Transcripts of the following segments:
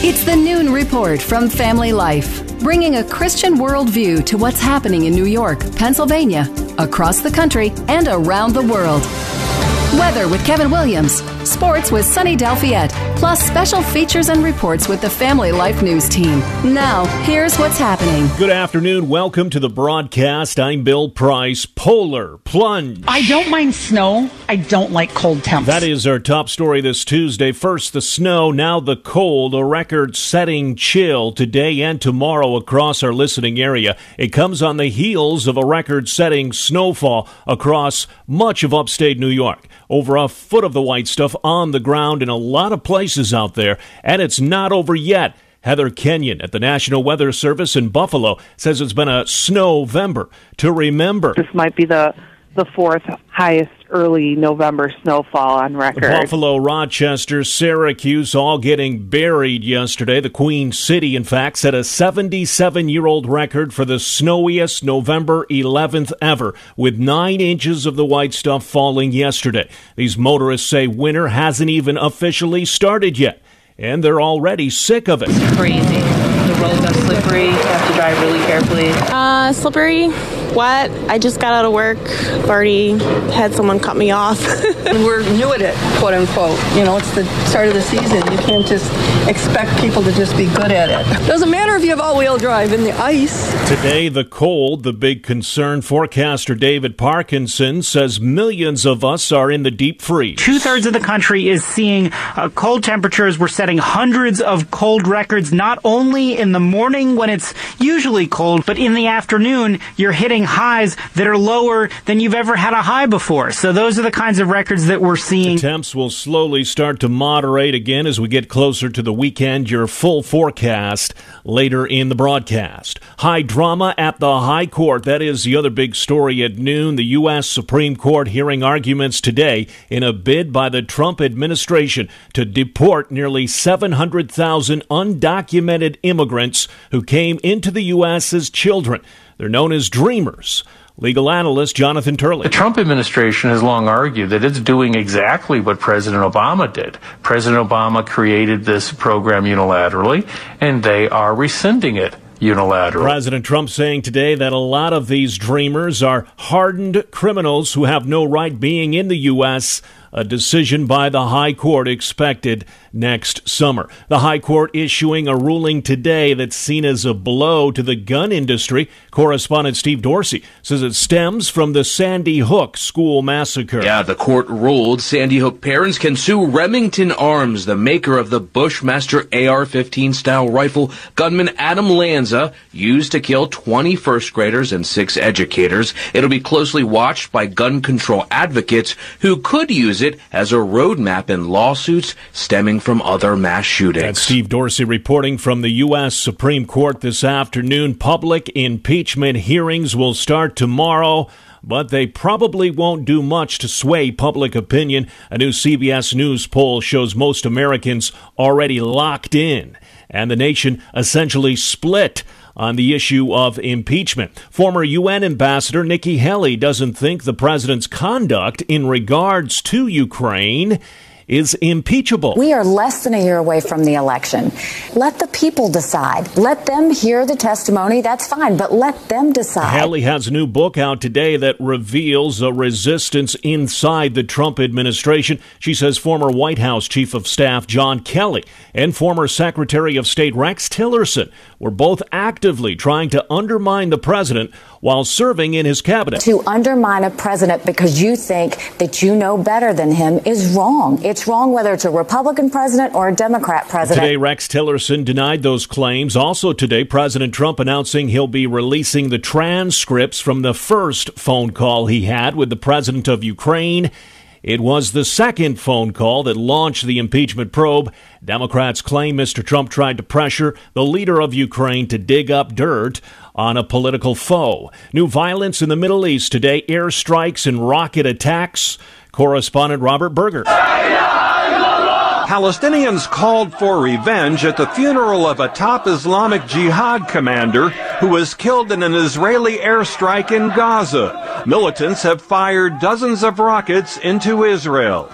It's the Noon Report from Family Life, bringing a Christian worldview to what's happening in New York, Pennsylvania, across the country, and around the world. Weather with Kevin Williams, sports with Sunny Dalfiette, plus special features and reports with the Family Life News team. Now, here's what's happening. Good afternoon. Welcome to the broadcast. I'm Bill Price. Polar plunge. I don't mind snow. I don't like cold temps. That is our top story this Tuesday. First, the snow, now the cold, a record-setting chill today and tomorrow across our listening area. It comes on the heels of a record-setting snowfall across much of upstate New York. Over a foot of the white stuff on the ground in a lot of places out there, and it's not over yet. Heather Kenyon at the National Weather Service in Buffalo says it's been a snow-vember to remember. This might be the fourth highest early November snowfall on record. Buffalo, Rochester, Syracuse all getting buried yesterday. The Queen City, in fact, set a 77-year-old record for the snowiest November 11th ever, with 9 inches of the white stuff falling yesterday. These motorists say winter hasn't even officially started yet, and they're already sick of it. It's crazy. The roads are slippery. You have to drive really carefully. Slippery, wet. I just got out of work. I've already had someone cut me off. We're new at it, quote unquote. You know, it's the start of the season. You can't just expect people to just be good at it. Doesn't matter if you have all-wheel drive in the ice. Today, the cold, the big concern. Forecaster David Parkinson says millions of us are in the deep freeze. 2/3 of the country is seeing cold temperatures. We're setting hundreds of cold records, not only in the morning when it's usually cold, but in the afternoon, you're hitting highs that are lower than you've ever had a high before. So those are the kinds of records that we're seeing. Temps will slowly start to moderate again as we get closer to the weekend. Your full forecast later in the broadcast. High drama at the High Court. That is the other big story at noon. The U.S. Supreme Court hearing arguments today in a bid by the Trump administration to deport nearly 700,000 undocumented immigrants who came into the U.S. as children. They're known as Dreamers. Legal analyst Jonathan Turley. The Trump administration has long argued that it's doing exactly what President Obama did. President Obama created this program unilaterally, and they are rescinding it unilaterally. President Trump saying today that a lot of these Dreamers are hardened criminals who have no right being in the U.S., a decision by the High Court expected next summer. The High Court issuing a ruling today that's seen as a blow to the gun industry. Correspondent Steve Dorsey says it stems from the Sandy Hook school massacre. Yeah, the court ruled Sandy Hook parents can sue Remington Arms, the maker of the Bushmaster AR-15 style rifle gunman Adam Lanza used to kill 20 first graders and 6 educators. It'll be closely watched by gun control advocates who could use it as a roadmap in lawsuits stemming from other mass shootings. That's Steve Dorsey reporting from the U.S. Supreme Court this afternoon. Public impeachment hearings will start tomorrow, but they probably won't do much to sway public opinion. A new CBS News poll shows most Americans already locked in, and the nation essentially split on the issue of impeachment. Former UN Ambassador Nikki Haley doesn't think the president's conduct in regards to Ukraine is impeachable. We are less than a year away from the election. Let the people decide. Let them hear the testimony. That's fine, but let them decide. Haley has a new book out today that reveals a resistance inside the Trump administration. She says former White House Chief of Staff John Kelly and former Secretary of State Rex Tillerson were both actively trying to undermine the president while serving in his cabinet. To undermine a president because you think that you know better than him is wrong. It's wrong whether it's a Republican president or a Democrat president. Today, Rex Tillerson denied those claims. Also today, President Trump announcing he'll be releasing the transcripts from the first phone call he had with the president of Ukraine. It was the second phone call that launched the impeachment probe. Democrats claim Mr. Trump tried to pressure the leader of Ukraine to dig up dirt on a political foe. New violence in the Middle East today, airstrikes and rocket attacks. Correspondent Robert Berger. Palestinians called for revenge at the funeral of a top Islamic Jihad commander who was killed in an Israeli airstrike in Gaza. Militants have fired dozens of rockets into Israel.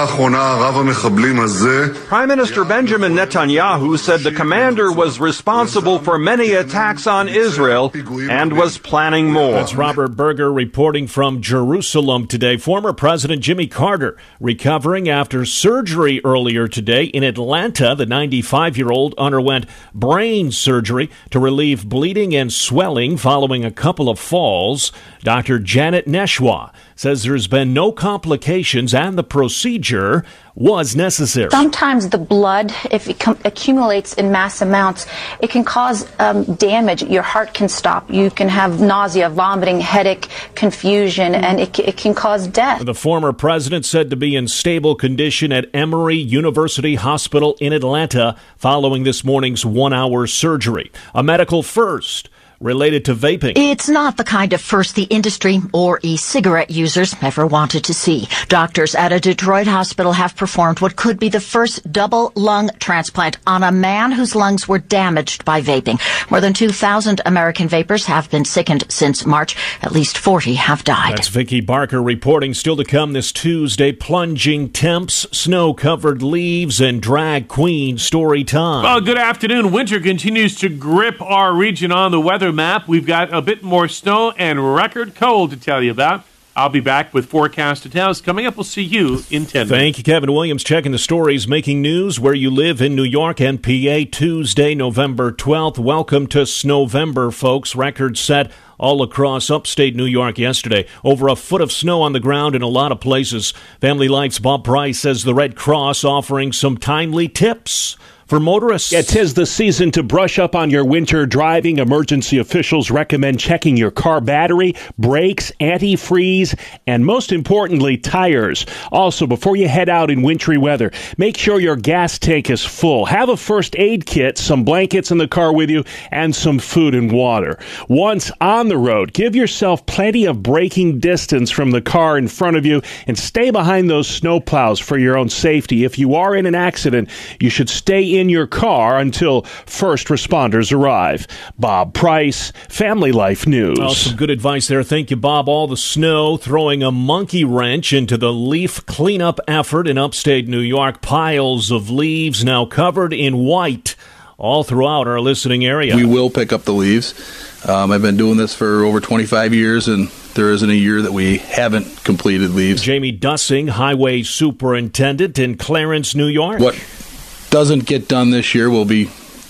Prime Minister Benjamin Netanyahu said the commander was responsible for many attacks on Israel and was planning more. That's Robert Berger reporting from Jerusalem today. Former President Jimmy Carter recovering after surgery earlier today in Atlanta. The 95-year-old underwent brain surgery to relieve bleeding and swelling following a couple of falls. Dr. Janet Neshwa says there's been no complications and the procedure was necessary. Sometimes the blood, if it accumulates in mass amounts, it can cause damage. Your heart can stop. You can have nausea, vomiting, headache, confusion, and it can cause death. The former president said to be in stable condition at Emory University Hospital in Atlanta following this morning's 1-hour surgery. A medical first related to vaping. It's not the kind of first the industry or e-cigarette users ever wanted to see. Doctors at a Detroit hospital have performed what could be the first double lung transplant on a man whose lungs were damaged by vaping. More than 2,000 American vapers have been sickened since March. At least 40 have died. That's Vicki Barker reporting. Still to come this Tuesday, plunging temps, snow-covered leaves, and drag queen story time. Well, good afternoon. Winter continues to grip our region on the weather map. We've got a bit more snow and record cold to tell you about. I'll be back with forecast details. Coming up, we'll see you in 10 minutes. Thank you, Kevin Williams. Checking the stories, making news where you live in New York and PA. Tuesday, November 12th. Welcome to Snowvember, folks. Records set all across upstate New York yesterday. Over a foot of snow on the ground in a lot of places. Family Life's Bob Price says the Red Cross offering some timely tips for motorists. Yeah, 'tis the season to brush up on your winter driving. Emergency officials recommend checking your car battery, brakes, antifreeze, and most importantly, tires. Also, before you head out in wintry weather, make sure your gas tank is full. Have a first aid kit, some blankets in the car with you, and some food and water. Once on the road, give yourself plenty of braking distance from the car in front of you and stay behind those snowplows for your own safety. If you are in an accident, you should stay in your car until first responders arrive. Bob Price, Family Life News. Well, some good advice there. Thank you, Bob. All the snow throwing a monkey wrench into the leaf cleanup effort in upstate New York. Piles of leaves now covered in white all throughout our listening area. We will pick up the leaves. I've been doing this for over 25 years, and there isn't a year that we haven't completed leaves. Jamie Dussing, Highway Superintendent in Clarence, New York. What doesn't get done this year will be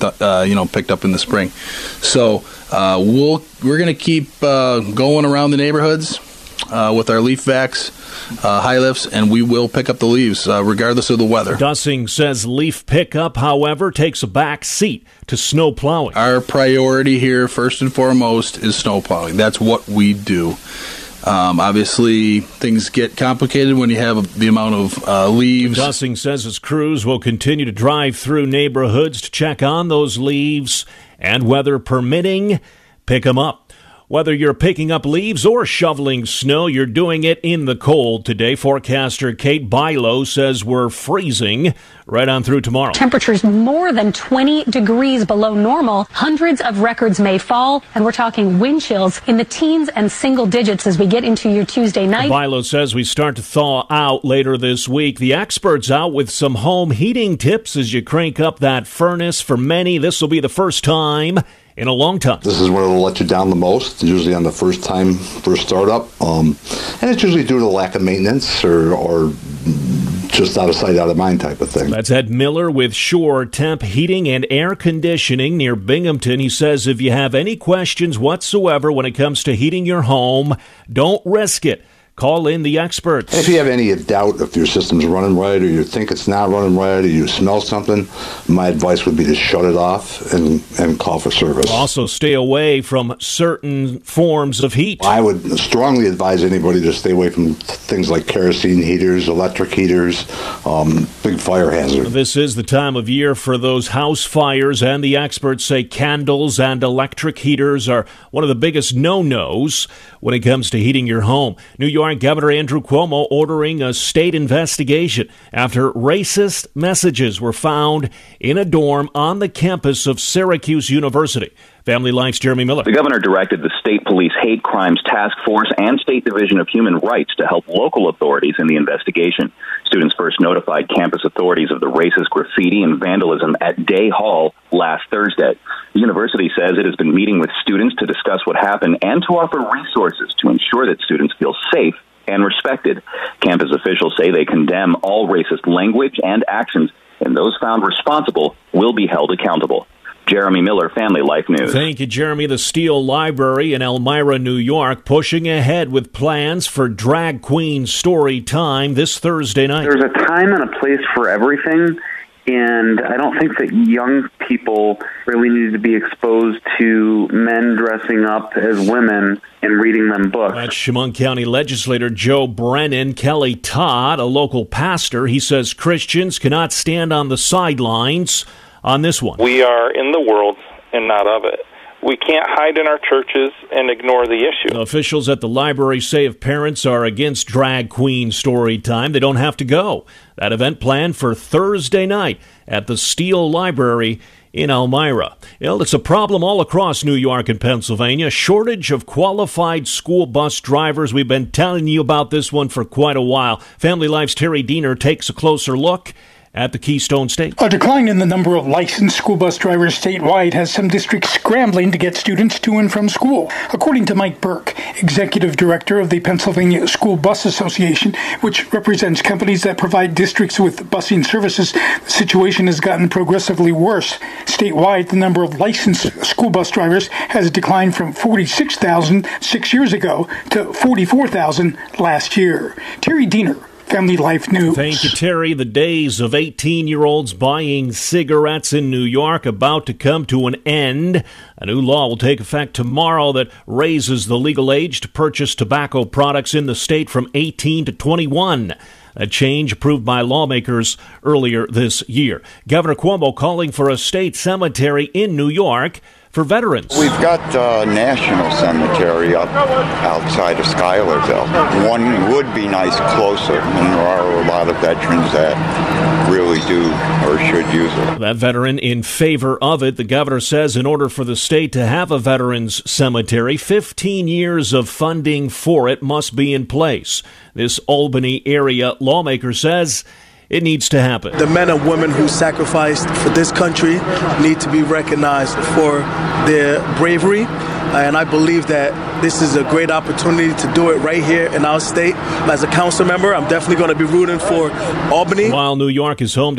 picked up in the spring. So we're going to keep going around the neighborhoods with our leaf vacs, high lifts, and we will pick up the leaves regardless of the weather. Dussing says leaf pickup, however, takes a back seat to snow plowing. Our priority here, first and foremost, is snow plowing. That's what we do. Obviously, things get complicated when you have the amount of leaves. Dussing says his crews will continue to drive through neighborhoods to check on those leaves and, weather permitting, pick them up. Whether you're picking up leaves or shoveling snow, you're doing it in the cold today. Forecaster Kate Bilo says we're freezing right on through tomorrow. Temperatures more than 20 degrees below normal. Hundreds of records may fall, and we're talking wind chills in the teens and single digits as we get into your Tuesday night. Bilo says we start to thaw out later this week. The experts out with some home heating tips as you crank up that furnace. For many, this will be the first time in a long time. This is where it'll let you down the most, usually on the first startup. And it's usually due to lack of maintenance or just out of sight, out of mind type of thing. That's Ed Miller with Shore Temp Heating and Air Conditioning near Binghamton. He says if you have any questions whatsoever when it comes to heating your home, don't risk it. Call in the experts. If you have any doubt if your system's running right or you think it's not running right or you smell something, my advice would be to shut it off and call for service. Also, stay away from certain forms of heat. I would strongly advise anybody to stay away from things like kerosene heaters, electric heaters, big fire hazard. This is the time of year for those house fires, and the experts say candles and electric heaters are one of the biggest no-nos when it comes to heating your home. New York Governor Andrew Cuomo ordering a state investigation after racist messages were found in a dorm on the campus of Syracuse University. Family Life's Jeremy Miller. The governor directed the State Police Hate Crimes Task Force and State Division of Human Rights to help local authorities in the investigation. Students first notified campus authorities of the racist graffiti and vandalism at Day Hall last Thursday. The university says it has been meeting with students to discuss what happened and to offer resources to ensure that students feel safe and respected. Campus officials say they condemn all racist language and actions, and those found responsible will be held accountable. Jeremy Miller, Family Life News. Thank you, Jeremy. The Steele Library in Elmira, New York, pushing ahead with plans for Drag Queen Story Time this Thursday night. There's a time and a place for everything, and I don't think that young people really need to be exposed to men dressing up as women and reading them books. That's Chemung County Legislator Joe Brennan. Kelly Todd, a local pastor, he says Christians cannot stand on the sidelines on this one. We are in the world and not of it. We can't hide in our churches and ignore the issue. Officials at the library say if parents are against Drag Queen Story Time, they don't have to go. That event planned for Thursday night at the Steele Library in Elmira. Well, it's a problem all across New York and Pennsylvania. Shortage of qualified school bus drivers. We've been telling you about this one for quite a while. Family Life's Terry Diener takes a closer look at the Keystone State. A decline in the number of licensed school bus drivers statewide has some districts scrambling to get students to and from school. According to Mike Burke, executive director of the Pennsylvania School Bus Association, which represents companies that provide districts with busing services, the situation has gotten progressively worse. Statewide, the number of licensed school bus drivers has declined from 46,000 6 years ago to 44,000 last year. Terry Diener, Family Life News. Thank you, Terry. The days of 18-year-olds buying cigarettes in New York about to come to an end. A new law will take effect tomorrow that raises the legal age to purchase tobacco products in the state from 18 to 21. A change approved by lawmakers earlier this year. Governor Cuomo calling for a state cemetery in New York for veterans. We've got a national cemetery up outside of Schuylerville. One would be nice closer, and there are a lot of veterans that really do or should use it. That veteran in favor of it. The governor says in order for the state to have a veterans cemetery, 15 years of funding for it must be in place. This Albany area lawmaker says it needs to happen. The men and women who sacrificed for this country need to be recognized for their bravery. And I believe that this is a great opportunity to do it right here in our state. As a council member, I'm definitely going to be rooting for Albany. While New York is home to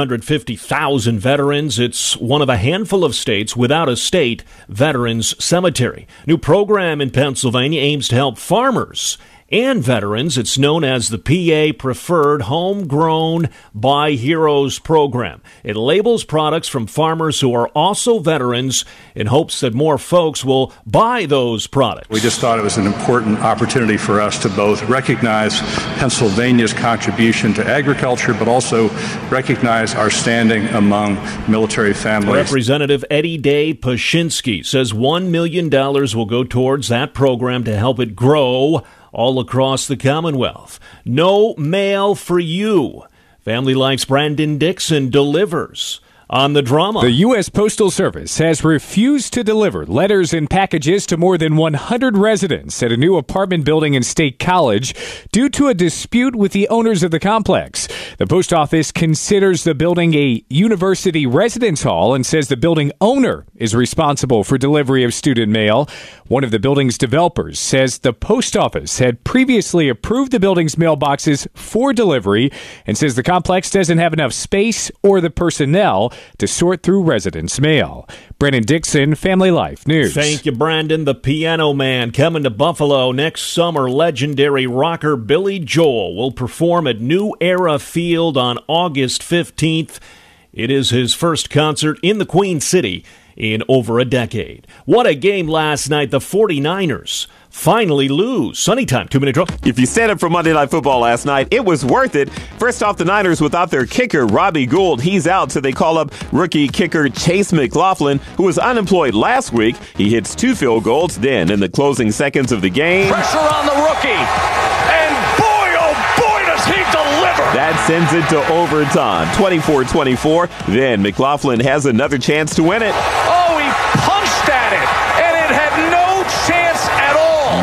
750,000 veterans, it's one of a handful of states without a state veterans cemetery. New program in Pennsylvania aims to help farmers and veterans. It's known as the PA Preferred Homegrown by Heroes program. It labels products from farmers who are also veterans in hopes that more folks will buy those products. We just thought it was an important opportunity for us to both recognize Pennsylvania's contribution to agriculture, but also recognize our standing among military families. Representative Eddie Day Pashinsky says $1 million will go towards that program to help it grow all across the Commonwealth. No mail for you. Family Life's Brandon Dixon delivers on the drama. The U.S. Postal Service has refused to deliver letters and packages to more than 100 residents at a new apartment building in State College due to a dispute with the owners of the complex. The post office considers the building a university residence hall and says the building owner is responsible for delivery of student mail. One of the building's developers says the post office had previously approved the building's mailboxes for delivery and says the complex doesn't have enough space or the personnel to sort through residents' mail. Brandon Dixon, Family Life News. Thank you, Brandon. The Piano Man coming to Buffalo next summer. Legendary rocker Billy Joel will perform at New Era Field on August 15th. It is his first concert in the Queen City in over a decade. What a game last night. The 49ers finally lose. Sunny time, 2-minute drill. If you stayed up for Monday Night Football last night, it was worth it. First off, the Niners without their kicker, Robbie Gould. He's out, so they call up rookie kicker Chase McLaughlin, who was unemployed last week. He hits 2 field goals. Then, in the closing seconds of the game, pressure on the rookie. And boy, oh boy, does he deliver. That sends it to overtime, 24-24. Then McLaughlin has another chance to win it. Oh, he punched at it.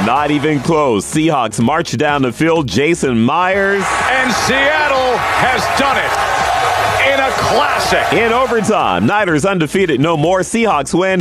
Not even close. Seahawks march down the field. Jason Myers. And Seattle has done it in a classic. In overtime, Niners undefeated no more. Seahawks win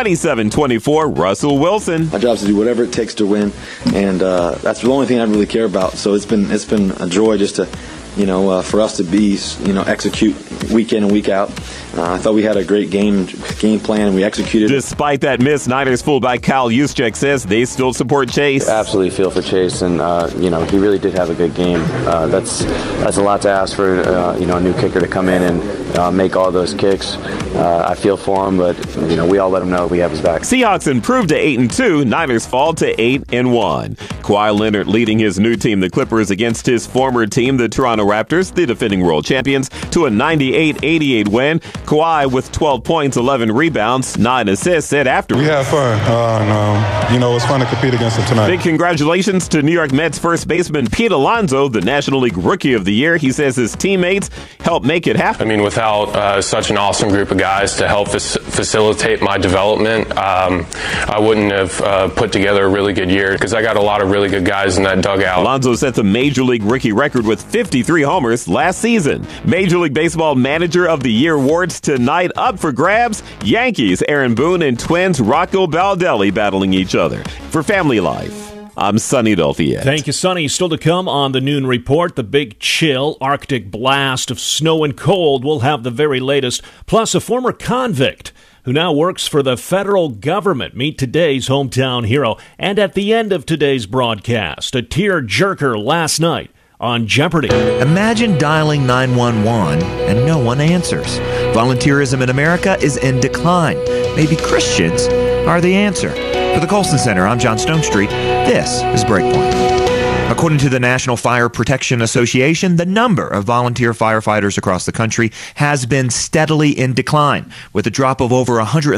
27-24. Russell Wilson. My job is to do whatever it takes to win, and that's the only thing I really care about. So it's been a joy just to, for us to be, execute week in and week out. I thought we had a great game plan, and we executed. Despite that miss, Niners fullback Kyle Juszczyk says they still support Chase. Absolutely feel for Chase, and he really did have a good game. That's a lot to ask for a new kicker to come in and make all those kicks. I feel for him, but we all let him know we have his back. Seahawks improved to 8-2. Niners fall to 8-1. Kawhi Leonard leading his new team, the Clippers, against his former team, the Toronto Raptors, the defending world champions, to a 98-88 win. Kawhi with 12 points, 11 rebounds, 9 assists, said after. We had fun. It's fun to compete against them tonight. Big congratulations to New York Mets first baseman Pete Alonso, the National League Rookie of the Year. He says his teammates helped make it happen. Without such an awesome group of guys to help facilitate my development, I wouldn't have put together a really good year because I got a lot of really good guys in that dugout. Alonso set the Major League Rookie record with 53 homers last season. Major League Baseball Manager of the Year awards tonight up for grabs. Yankees Aaron Boone and Twins Rocco Baldelli battling each other. For Family Life, I'm Sonny Dolphy. Thank you, Sonny. Still to come on the Noon Report, the big chill, Arctic blast of snow and cold. We'll have the very latest, plus a former convict who now works for the federal government. Meet today's hometown hero. And at the end of today's broadcast, a tear-jerker last night on Jeopardy! Imagine dialing 911 and no one answers. Volunteerism in America is in decline. Maybe Christians are the answer. For the Colson Center, I'm John Stonestreet. This is Breakpoint. According to the National Fire Protection Association, the number of volunteer firefighters across the country has been steadily in decline, with a drop of over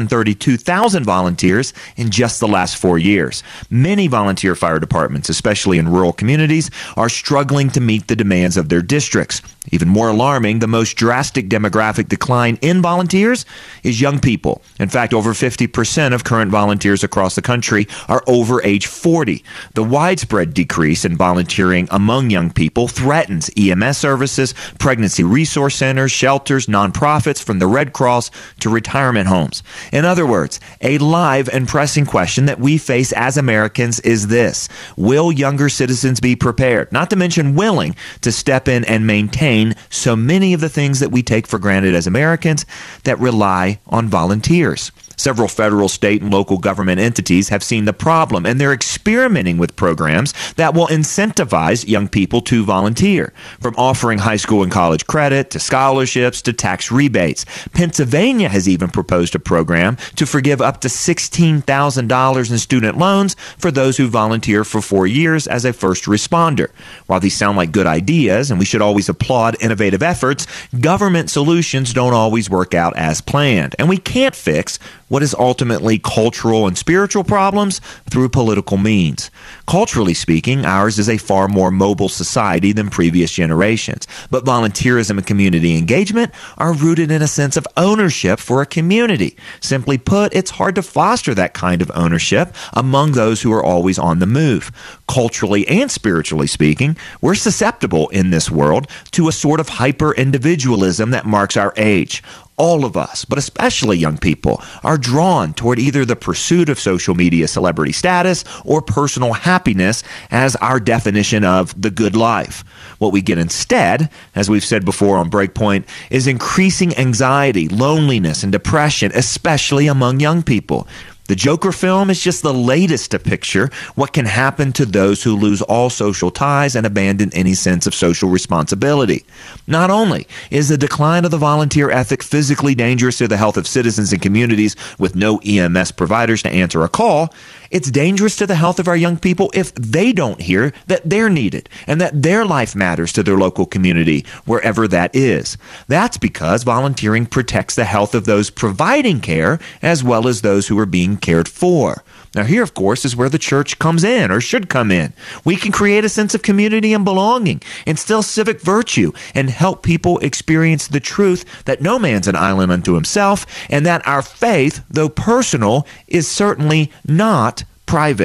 132,000 volunteers in just the last 4 years. Many volunteer fire departments, especially in rural communities, are struggling to meet the demands of their districts. Even more alarming, the most drastic demographic decline in volunteers is young people. In fact, over 50% of current volunteers across the country are over age 40. The widespread decrease in volunteering among young people threatens EMS services, pregnancy resource centers, shelters, nonprofits, from the Red Cross to retirement homes. In other words, a live and pressing question that we face as Americans is this: will younger citizens be prepared, not to mention willing, to step in and maintain so many of the things that we take for granted as Americans that rely on volunteers? Several federal, state, and local government entities have seen the problem, and they're experimenting with programs that will incentivize young people to volunteer, from offering high school and college credit to scholarships to tax rebates. Pennsylvania has even proposed a program to forgive up to $16,000 in student loans for those who volunteer for 4 years as a first responder. While these sound like good ideas, and we should always applaud innovative efforts, government solutions don't always work out as planned, and we can't fix what is ultimately cultural and spiritual problems through political means. Culturally speaking, ours is a far more mobile society than previous generations, but volunteerism and community engagement are rooted in a sense of ownership for a community. Simply put, it's hard to foster that kind of ownership among those who are always on the move. Culturally and spiritually speaking, we're susceptible in this world to a sort of hyper-individualism that marks our age. All of us, but especially young people, are drawn toward either the pursuit of social media celebrity status or personal happiness as our definition of the good life. What we get instead, as we've said before on Breakpoint, is increasing anxiety, loneliness, and depression, especially among young people. The Joker film is just the latest to picture what can happen to those who lose all social ties and abandon any sense of social responsibility. Not only is the decline of the volunteer ethic physically dangerous to the health of citizens and communities with no EMS providers to answer a call, it's dangerous to the health of our young people if they don't hear that they're needed and that their life matters to their local community, wherever that is. That's because volunteering protects the health of those providing care as well as those who are being cared for. Now here, of course, is where the church comes in, or should come in. We can create a sense of community and belonging, instill civic virtue, and help people experience the truth that no man's an island unto himself, and that our faith, though personal, is certainly not private.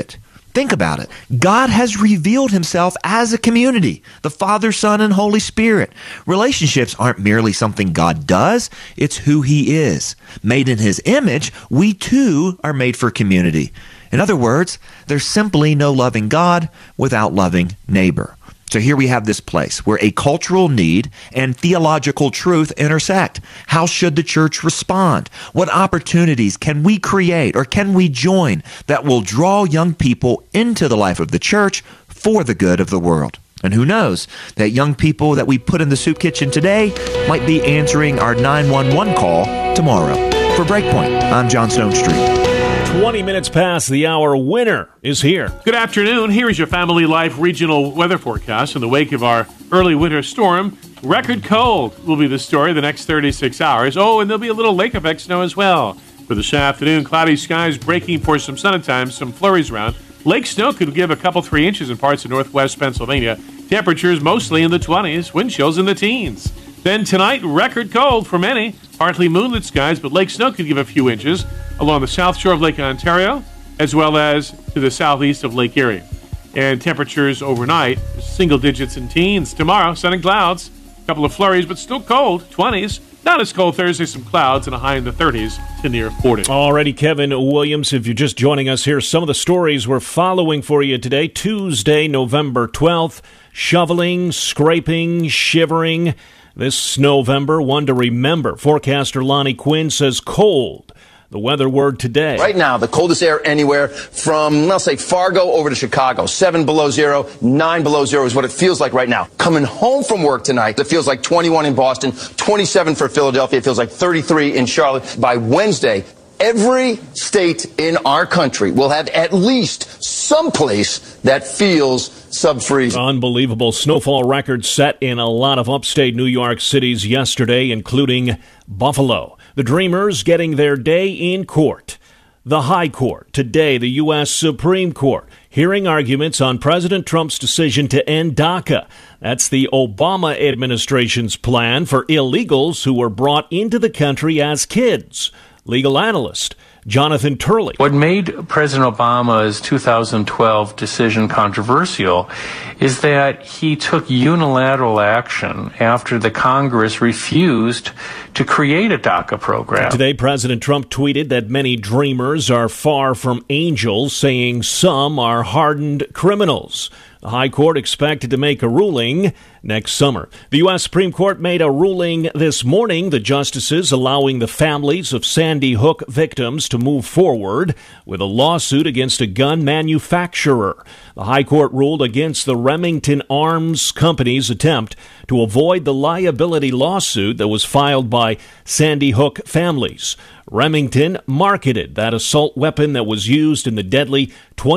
Think about it. God has revealed himself as a community, the Father, Son, and Holy Spirit. Relationships aren't merely something God does, it's who he is. Made in his image, we too are made for community. In other words, there's simply no loving God without loving neighbor. So here we have this place where a cultural need and theological truth intersect. How should the church respond? What opportunities can we create or can we join that will draw young people into the life of the church for the good of the world? And who knows, that young people that we put in the soup kitchen today might be answering our 911 call tomorrow. For Breakpoint, I'm John Stonestreet. 20 minutes past the hour, winter is here. Good afternoon. Here is your Family Life regional weather forecast. In the wake of our early winter storm, record cold will be the story the next 36 hours. Oh, and there'll be a little lake effect snow as well. For this afternoon, cloudy skies breaking for some sun at times, some flurries around. Lake snow could give a couple 3 inches in parts of northwest Pennsylvania. Temperatures mostly in the 20s, wind chills in the teens. Then tonight, record cold for many. Partly moonlit skies, but lake snow could give a few inches along the south shore of Lake Ontario, as well as to the southeast of Lake Erie. And temperatures overnight, single digits in teens. Tomorrow, sun and clouds, a couple of flurries, but still cold, 20s. Not as cold Thursday, some clouds, and a high in the 30s to near 40. Alrighty, Kevin Williams, if you're just joining us here, some of the stories we're following for you today. Tuesday, November 12th, shoveling, scraping, shivering. This November, one to remember. Forecaster Lonnie Quinn says cold. The weather word today. Right now, the coldest air anywhere from, let's say, Fargo over to Chicago. 7 below zero, 9 below zero is what it feels like right now. Coming home from work tonight, it feels like 21 in Boston, 27 for Philadelphia. It feels like 33 in Charlotte. By Wednesday, every state in our country will have at least some place that feels sub-freezing. Unbelievable snowfall records set in a lot of upstate New York cities yesterday, including Buffalo. The Dreamers getting their day in court. The High Court, today the U.S. Supreme Court, hearing arguments on President Trump's decision to end DACA. That's the Obama administration's plan for illegals who were brought into the country as kids. Legal analyst Jonathan Turley. What made President Obama's 2012 decision controversial is that he took unilateral action after the Congress refused to create a DACA program. Today, President Trump tweeted that many dreamers are far from angels, saying some are hardened criminals. The High Court expected to make a ruling next summer. The U.S. Supreme Court made a ruling this morning, the justices allowing the families of Sandy Hook victims to move forward with a lawsuit against a gun manufacturer. The High Court ruled against the Remington Arms Company's attempt to avoid the liability lawsuit that was filed by Sandy Hook families. Remington marketed that assault weapon that was used in the deadly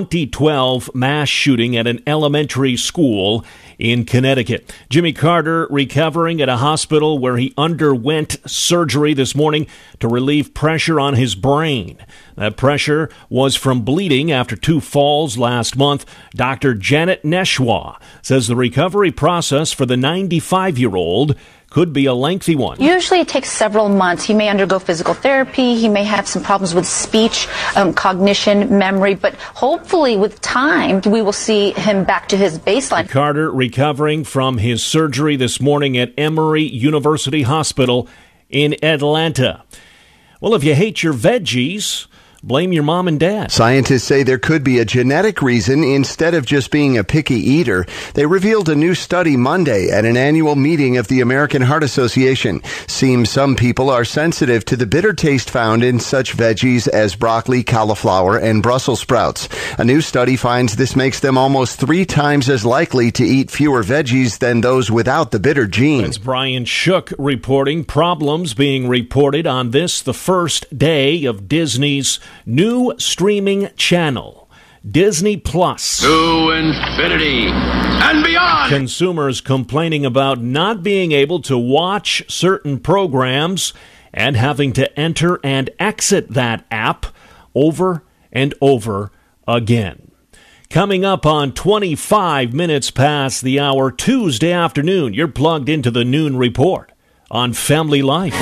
2012 mass shooting at an elementary school in Connecticut. Jimmy Carter recovering at a hospital where he underwent surgery this morning to relieve pressure on his brain. That pressure was from bleeding after 2 falls last month. Dr. Janet Neshwa says the recovery process for the 95-year-old could be a lengthy one. Usually it takes several months. He may undergo physical therapy. He may have some problems with speech, cognition, memory, but hopefully with time we will see him back to his baseline. Carter recovering from his surgery this morning at Emory University Hospital in Atlanta. Well, if you hate your veggies, blame your mom and dad. Scientists say there could be a genetic reason instead of just being a picky eater. They revealed a new study Monday at an annual meeting of the American Heart Association. Seems some people are sensitive to the bitter taste found in such veggies as broccoli, cauliflower, and Brussels sprouts. A new study finds this makes them almost 3 times as likely to eat fewer veggies than those without the bitter gene. That's Brian Shook reporting. Problems being reported on this, the first day of Disney's new streaming channel, Disney Plus. To infinity and beyond. Consumers complaining about not being able to watch certain programs and having to enter and exit that app over and over again. Coming up on 25 minutes past the hour Tuesday afternoon, you're plugged into the Noon Report on Family Life.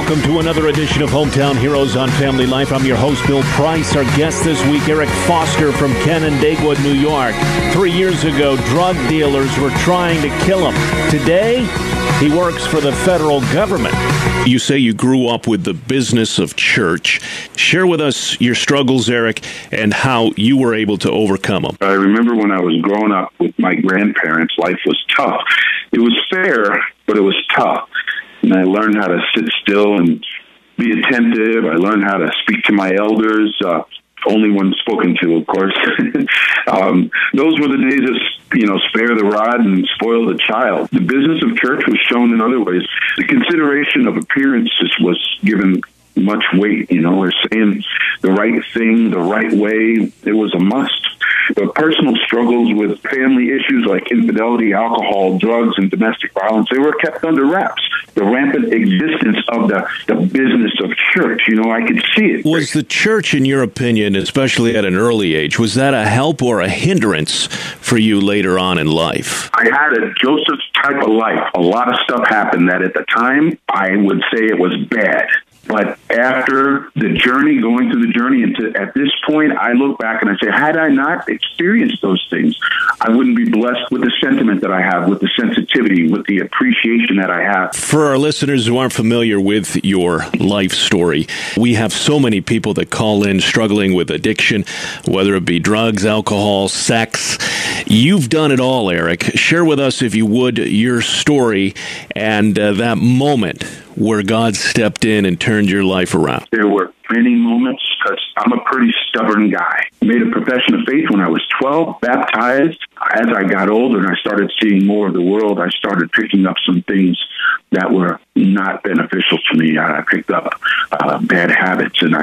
Welcome to another edition of Hometown Heroes on Family Life. I'm your host, Bill Price. Our guest this week, Eric Foster from Canandaigua, New York. 3 years ago, drug dealers were trying to kill him. Today, he works for the federal government. You say you grew up with the business of church. Share with us your struggles, Eric, and how you were able to overcome them. I remember when I was growing up with my grandparents, life was tough. It was fair, but it was tough. And I learned how to sit still and be attentive. I learned how to speak to my elders, only when spoken to, of course. Those were the days of, spare the rod and spoil the child. The business of church was shown in other ways. The consideration of appearances was given much weight, or saying the right thing the right way. It was a must. But personal struggles with family issues like infidelity, alcohol, drugs, and domestic violence, they were kept under wraps. The rampant existence of the business of church, I could see it. Was the church, in your opinion, especially at an early age, was that a help or a hindrance for you later on in life? I had a Joseph type of life. A lot of stuff happened that at the time I would say it was bad. But after the journey, going through the journey, at this point, I look back and I say, had I not experienced those things, I wouldn't be blessed with the sentiment that I have, with the sensitivity, with the appreciation that I have. For our listeners who aren't familiar with your life story, we have so many people that call in struggling with addiction, whether it be drugs, alcohol, sex. You've done it all, Eric. Share with us, if you would, your story and that moment where God stepped in and turned your life around. There were many moments, because I'm a pretty stubborn guy. Made a profession of faith when I was 12, baptized. As I got older and I started seeing more of the world, I started picking up some things that were not beneficial to me. I picked up bad habits, and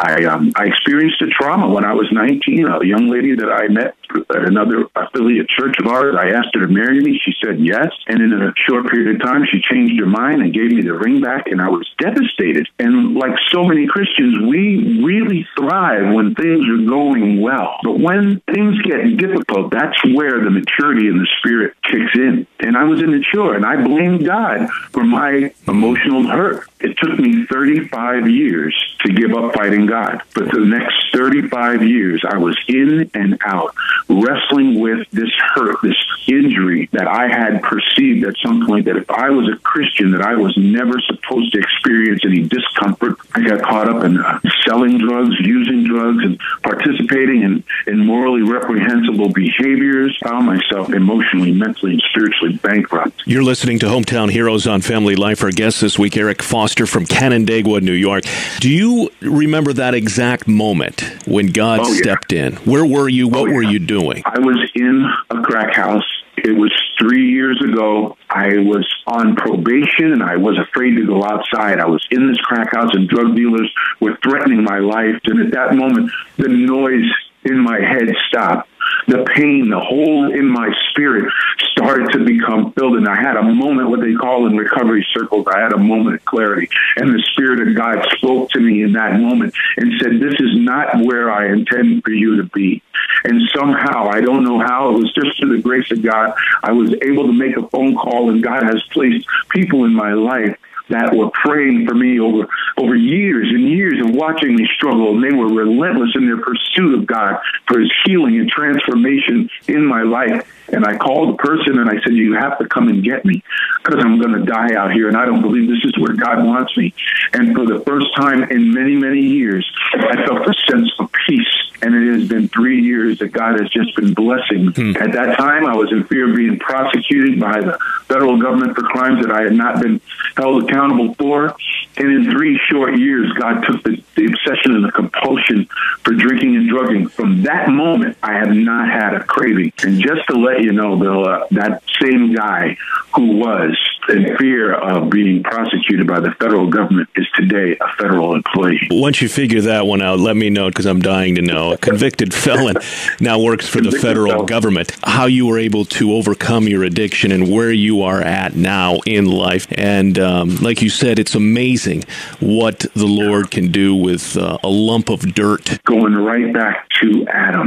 I experienced a trauma when I was 19. A young lady that I met at another affiliate church of ours, I asked her to marry me. She said yes, and in a short period of time, she changed her mind and gave me the ring back, and I was devastated. And like so many Christians, we really thrive when things are going well. But when things get difficult, that's where the maturity in the spirit kicks in. And I was immature, and I blamed God for my emotional hurt. It took me 35 years to give up fighting God. But the next 35 years, I was in and out, wrestling with this hurt, this injury that I had perceived at some point that if I was a Christian, that I was never supposed to experience any discomfort. I got caught up in selling drugs, using drugs, and participating in morally reprehensible behaviors. Found myself emotionally, mentally, and spiritually bankrupt. You're listening to Hometown Heroes on Family Life. Our guest this week, Eric Foster from Canandaigua, New York. Do you remember that exact moment when God stepped in? Where were you? What were you doing? I was in a crack house. It was 3 years ago. I was on probation, and I was afraid to go outside. I was in this crack house, and drug dealers were threatening my life. And at that moment, the noise in my head stopped. The pain, the hole in my spirit started to become filled, and I had a moment, what they call in recovery circles, I had a moment of clarity, and the Spirit of God spoke to me in that moment and said, this is not where I intend for you to be. And somehow, I don't know how, it was just through the grace of God, I was able to make a phone call, and God has placed people in my life that were praying for me over years and years of watching me struggle, and they were relentless in their pursuit of God for His healing and transformation in my life. And I called the person and I said, you have to come and get me, because I'm going to die out here, and I don't believe this is where God wants me. And for the first time in many, many years, I felt a sense of peace. And it has been 3 years that God has just been blessing. At that time, I was in fear of being prosecuted by the federal government for crimes that I had not been held accountable for. And in 3 short years, God took the obsession and the compulsion for drinking and drugging. From that moment, I have not had a craving. And just to let you know, Bill, that same guy who was in fear of being prosecuted by the federal government is today a federal employee. Once you figure that one out, let me know, because I'm dying to know. A convicted felon now works for the federal government. How you were able to overcome your addiction and where you are at now in life. And like you said, it's amazing what the Lord can do with a lump of dirt. Going right back to Adam.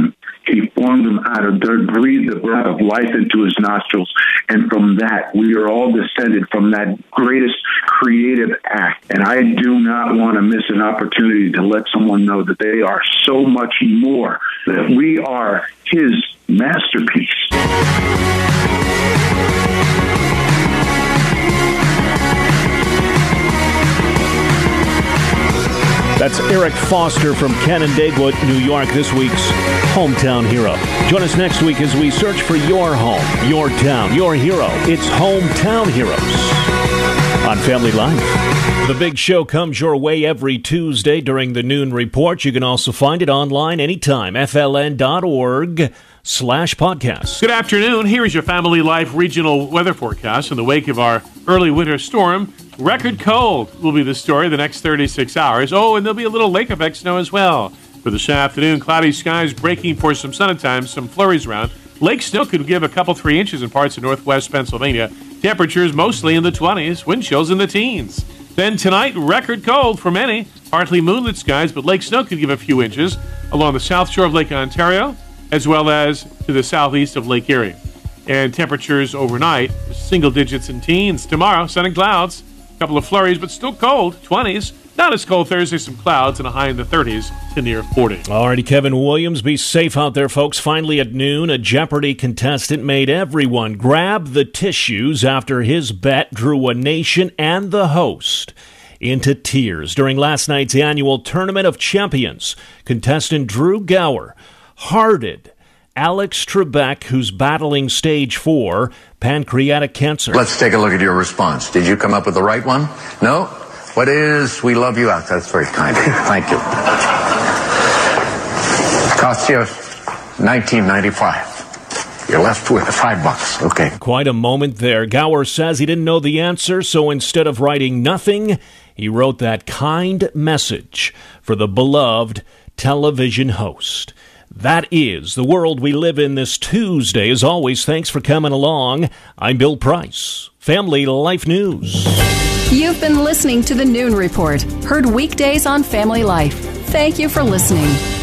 He formed them out of dirt, breathed the breath of life into his nostrils. And from that, we are all descended from that greatest creative act. And I do not want to miss an opportunity to let someone know that they are so much more, that we are his masterpiece. That's Eric Foster from Canandaigua, New York, this week's Hometown Hero. Join us next week as we search for your home, your town, your hero. It's Hometown Heroes on Family Life. The big show comes your way every Tuesday during the noon report. You can also find it online anytime, fln.org/podcast. Good afternoon. Here is your Family Life regional weather forecast. In the wake of our early winter storm, record cold will be the story the next 36 hours. Oh, and there'll be a little lake effect snow as well. For this afternoon, cloudy skies breaking for some sun at times, some flurries around. Lake snow could give a couple 3 inches in parts of northwest Pennsylvania. Temperatures mostly in the 20s, wind chills in the teens. Then tonight, record cold for many. Partly moonlit skies, but lake snow could give a few inches along the south shore of Lake Ontario, as well as to the southeast of Lake Erie. And temperatures overnight, single digits in teens. Tomorrow, sun and clouds. A couple of flurries, but still cold, 20s. Not as cold Thursday, some clouds, and a high in the 30s to near 40. Alrighty, Kevin Williams, be safe out there, folks. Finally at noon, a Jeopardy contestant made everyone grab the tissues after his bet drew a nation and the host into tears. During last night's annual Tournament of Champions, contestant Drew Gower hearted Alex Trebek, who's battling stage 4 pancreatic cancer. Let's take a look at your response. Did you come up with the right one? No? What is we love you out? That's very kind of you. Thank you. Cost you $19.95. You're left with $5. Okay. Quite a moment there. Gower says he didn't know the answer, so instead of writing nothing, he wrote that kind message for the beloved television host. That is the world we live in this Tuesday. As always, thanks for coming along. I'm Bill Price, Family Life News. You've been listening to the Noon Report, heard weekdays on Family Life. Thank you for listening.